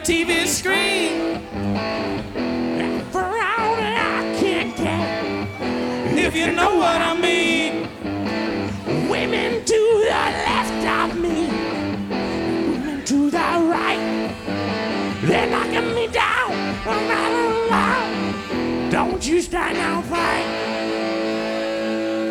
TV screen. For all that I can get, if you know what I mean. Women to the left of me, women to the right. They're knocking me down, no matter what. Don't you stand and fight.